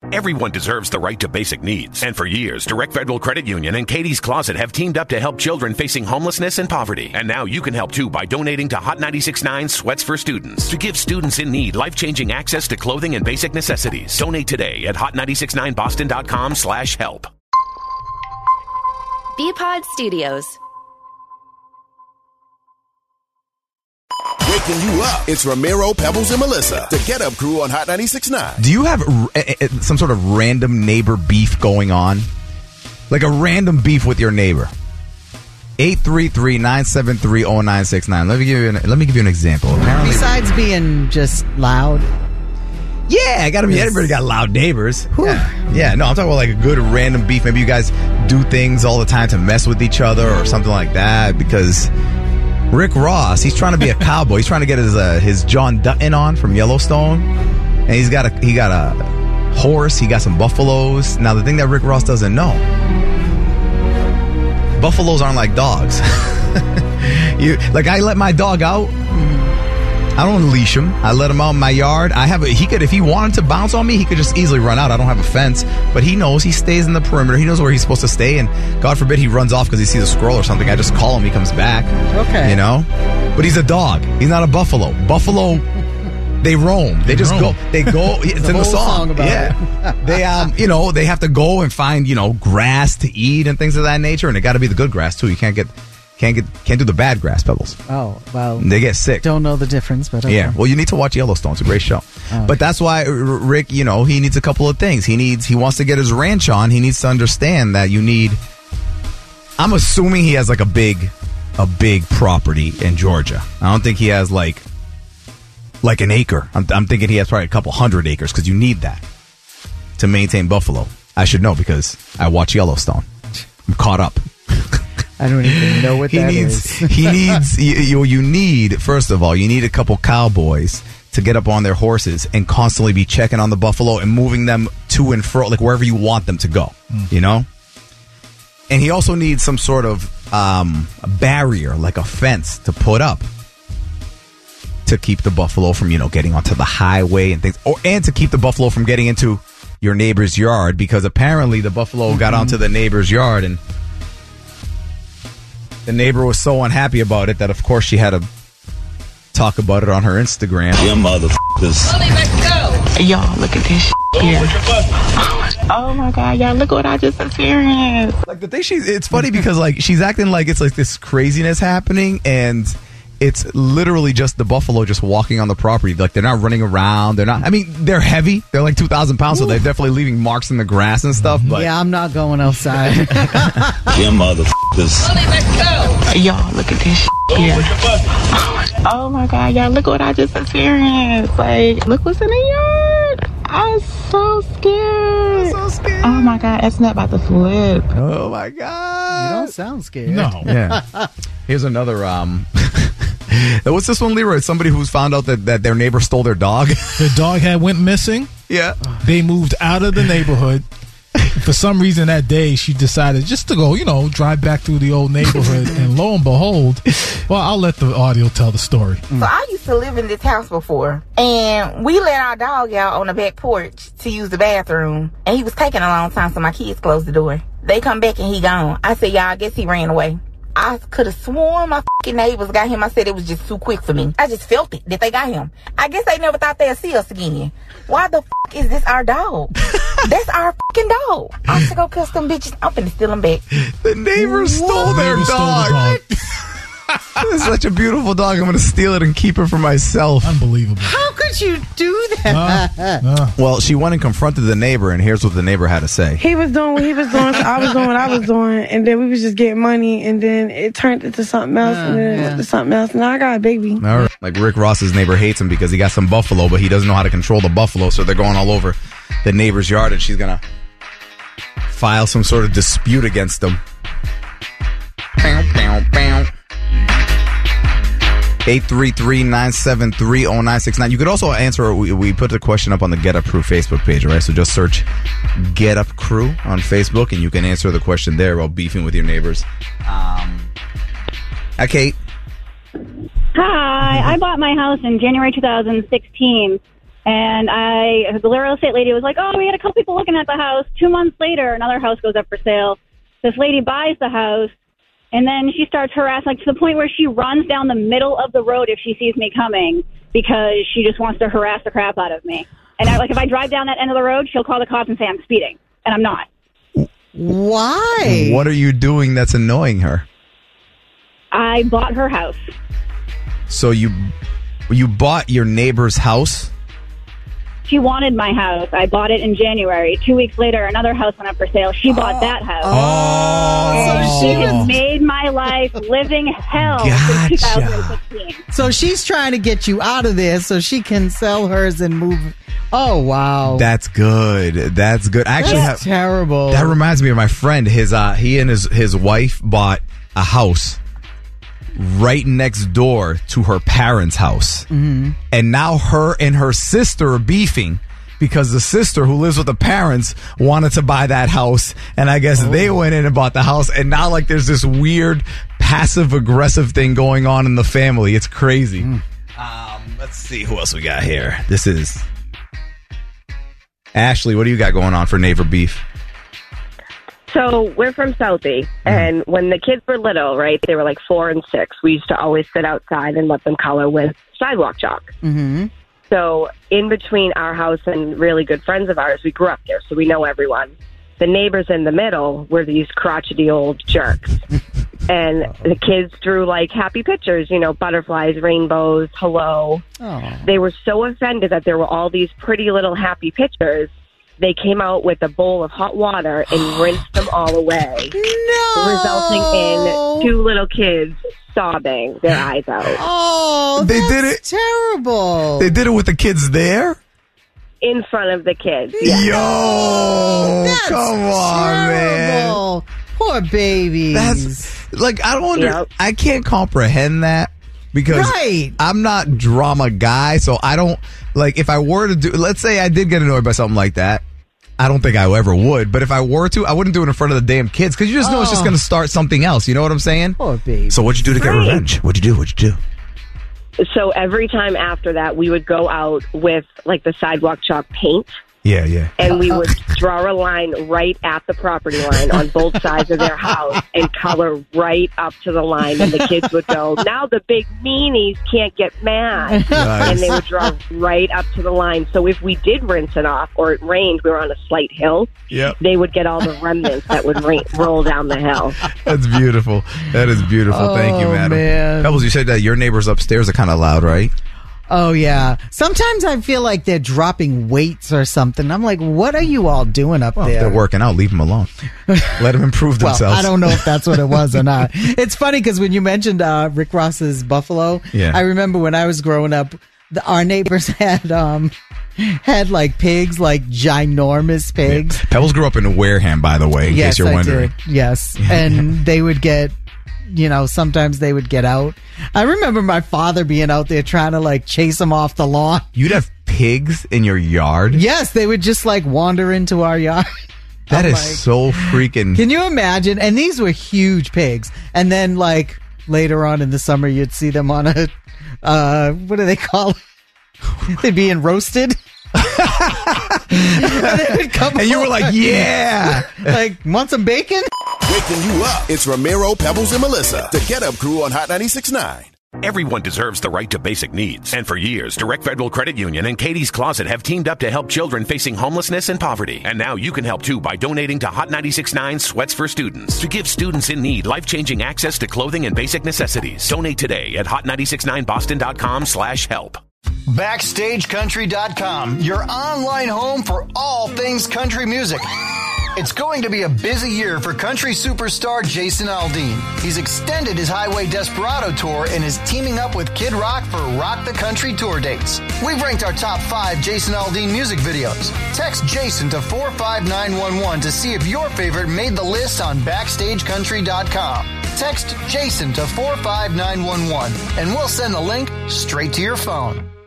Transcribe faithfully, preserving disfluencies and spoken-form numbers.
Everyone deserves the right to basic needs. And for years, Direct Federal Credit Union and Katie's Closet have teamed up to help children facing homelessness and poverty. And now you can help too by donating to Hot ninety-six point nine Sweats for Students to give students in need life-changing access to clothing and basic necessities. Donate today at hot nine six nine boston dot com slash help. B-Pod Studios. Waking you up. It's Ramiro, Pebbles, and Melissa. The Get Up Crew on Hot ninety-six point nine. Do you have r- some sort of random neighbor beef going on? Like a random beef with your neighbor? eight three three, nine seven three, zero nine six nine. Let me give you an, let me give you an example. Apparently, besides being just loud. Yeah, I gotta be. Everybody got loud neighbors. Yeah. yeah, no, I'm talking about like a good random beef. Maybe you guys do things all the time to mess with each other or something like that. Because Rick Ross, he's trying to be a cowboy. He's trying to get his uh, his John Dutton on from Yellowstone, and he's got a he got a horse. He got some buffaloes. Now the thing that Rick Ross doesn't know, buffaloes aren't like dogs. you like I let my dog out. I don't leash him. I let him out in my yard. I have a, he could, if he wanted to bounce on me, he could just easily run out. I don't have a fence, but he knows he stays in the perimeter. He knows where he's supposed to stay, and God forbid he runs off because he sees a squirrel or something. I just call him. He comes back. Okay. You know? But he's a dog. He's not a buffalo. Buffalo, they roam. They, they just roam. go. They go. It's in the song. song about yeah. they, um, you know, they have to go and find, you know, grass to eat and things of that nature, and it got to be the good grass, too. You can't get... Can't get can't do the bad grass, Pebbles. Oh, well. They get sick. Don't know the difference, but okay. Yeah. Well, you need to watch Yellowstone. It's a great show. Oh, but that's why R- Rick, you know, he needs a couple of things. He needs he wants to get his ranch on. He needs to understand that you need. I'm assuming he has like a big, a big property in Georgia. I don't think he has like, like an acre. I'm, I'm thinking he has probably a couple hundred acres because you need that to maintain buffalo. I should know because I watch Yellowstone. I'm caught up. I don't even know what he that needs, is. he needs, you, you, you need, first of all, you need a couple cowboys to get up on their horses and constantly be checking on the buffalo and moving them to and fro, like wherever you want them to go, mm. you know? And he also needs some sort of um, a barrier, like a fence to put up to keep the buffalo from, you know, getting onto the highway and things, or and to keep the buffalo from getting into your neighbor's yard, because apparently the buffalo mm-hmm. got onto the neighbor's yard and the neighbor was so unhappy about it that, of course, she had to talk about it on her Instagram. Yeah, motherfuckers. Let's go. Y'all, look at this shit here. Oh, my God. Y'all, look what I just experienced. Like, the thing she's, it's funny because, like, she's acting like it's, like, this craziness happening, and it's literally just the buffalo just walking on the property. Like, they're not running around. They're not, I mean, they're heavy. They're like two thousand pounds, Ooh. so they're definitely leaving marks in the grass and stuff. But yeah, I'm not going outside. Yeah, motherfuckers. Let's go. Y'all, look at this shit here. Oh, my God. Y'all, look what I just experienced. Like, look what's in the yard. I'm so scared. I'm so scared. Oh, my God. It's not about to flip. Oh, my God. You don't sound scared. No. Yeah. Here's another, um... what's this one, Leroy? Somebody who's found out that, that their neighbor stole their dog. The dog had went missing. Yeah. They moved out of the neighborhood. For some reason that day, she decided just to go, you know, drive back through the old neighborhood. And lo and behold, well, I'll let the audio tell the story. So I used to live in this house before, and we let our dog out on the back porch to use the bathroom. And he was taking a long time, so my kids closed the door. They come back and he gone. I said, y'all, I guess he ran away. I could have sworn my fucking neighbors got him. I said it was just too quick for me. I just felt it that they got him. I guess they never thought they'd see us again. Why the fuck is this our dog? That's our fucking dog. I should go cuss them bitches. I'm finna steal them back. The neighbors stole their Neighbors stole dog. the dog. It's such a beautiful dog. I'm going to steal it and keep it for myself. Unbelievable. How could you do that? Uh, uh. Well, she went and confronted the neighbor, and here's what the neighbor had to say. He was doing what he was doing, so I was doing what I was doing, and then we was just getting money, and then it turned into something else, Uh, and then it yeah. went to something else. Now I got a baby. All right. Like Rick Ross's neighbor hates him because he got some buffalo, but he doesn't know how to control the buffalo, so they're going all over the neighbor's yard, and she's going to file some sort of dispute against them. Bow, bow, bow. eight three three, nine seven three, zero nine six nine. You could also answer, we, we put the question up on the Get Up Crew Facebook page, right? So just search Get Up Crew on Facebook, and you can answer the question there about beefing with your neighbors. Um, hi, Kate. Hi. I bought my house in January two thousand sixteen, And I, the real estate lady was like, oh, we had a couple people looking at the house. Two months later, another house goes up for sale. This lady buys the house, and then she starts harassing, like to the point where she runs down the middle of the road if she sees me coming because she just wants to harass the crap out of me. And I, like if I drive down that end of the road, she'll call the cops and say I'm speeding, and I'm not. Why? What are you doing that's annoying her? I bought her house. So you you bought your neighbor's house? She wanted my house. I bought it in January. Two weeks later, another house went up for sale. She bought Oh. that house. Oh. And she has made my life living hell Gotcha. since two thousand sixteen. So she's trying to get you out of there so she can sell hers and move. Oh, wow. That's good. That's good. I actually That's have terrible. That reminds me of my friend. His uh he and his his wife bought a house right next door to her parents' house. Mm-hmm. And now her and her sister are beefing because the sister who lives with the parents wanted to buy that house, and I guess Oh. they went in and bought the house, and now like there's this weird passive aggressive thing going on in the family. It's crazy. Mm. Um, let's see who else we got here. This is Ashley. What do you got going on for neighbor beef? So we're from Southie, and when the kids were little, right, they were like four and six, we used to always sit outside and let them color with sidewalk chalk. Mm-hmm. So in between our house and really good friends of ours, we grew up there, so we know everyone. The neighbors in the middle were these crotchety old jerks. And the kids drew like happy pictures, you know, butterflies, rainbows, hello. Oh. They were so offended that there were all these pretty little happy pictures. They came out with a bowl of hot water and rinsed them all away, No. resulting in two little kids sobbing their eyes out. Oh, They that's did it- terrible. They did it with the kids there? In front of the kids. Yeah. Yo, That's come on, man. terrible. Poor babies. That's like I don't under, Yep. I can't comprehend that because Right. I'm not drama guy, so I don't like if I were to do. Let's say I did get annoyed by something like that. I don't think I ever would, but if I were to, I wouldn't do it in front of the damn kids because you just know it's just Oh. going to start something else. You know what I'm saying? Poor baby. So what'd you do to get Right. revenge? What'd you do? What'd you do? So every time after that, we would go out with like the sidewalk chalk paint. Yeah, yeah. And we would draw a line right at the property line on both sides of their house and color right up to the line. And the kids would go, now the big meanies can't get mad. Nice. And they would draw right up to the line. So if we did rinse it off or it rained, we were on a slight hill, Yep. they would get all the remnants that would rain, roll down the hill. That's beautiful. That is beautiful. Thank you, Oh, madam. man. Pebbles, you said that your neighbors upstairs are kind of loud, right? Oh, yeah. Sometimes I feel like they're dropping weights or something. I'm like, what are you all doing up Well, there? if they're working out, leave them alone. Let them improve Well, themselves. I don't know if that's what it was or not. It's funny because when you mentioned uh, Rick Ross's Buffalo, Yeah. I remember when I was growing up, the, our neighbors had um had like pigs, like ginormous pigs. Pebbles grew up in Wareham, by the way, in Yes, case you're I wondering. did. Yes, and they would get, you know, sometimes they would get out. I remember my father being out there trying to like chase them off the lawn. You'd have pigs in your yard? Yes, they would just like wander into our yard. That I'm is like, so freaking... Can you imagine? And these were huge pigs. And then, like, later on in the summer, you'd see them on a, uh, what do they call it? They'd be in roasted. and, they would come And you were over. like, yeah. Like, want some bacon? Waking you up. It's Ramiro, Pebbles, and Melissa. The Get Up Crew on Hot ninety-six point nine. Everyone deserves the right to basic needs. And for years, Direct Federal Credit Union and Katie's Closet have teamed up to help children facing homelessness and poverty. And now you can help too by donating to Hot ninety-six point nine Sweats for Students to give students in need life-changing access to clothing and basic necessities. Donate today at hot nine six nine boston dot com slash help. Backstage Country dot com, your online home for all things country music. It's going to be a busy year for country superstar Jason Aldean. He's extended his Highway Desperado tour and is teaming up with Kid Rock for Rock the Country tour dates. We've ranked our top five Jason Aldean music videos. Text Jason to four five nine one one to see if your favorite made the list on Backstage Country dot com. Text Jason to four five nine one one and we'll send the link straight to your phone.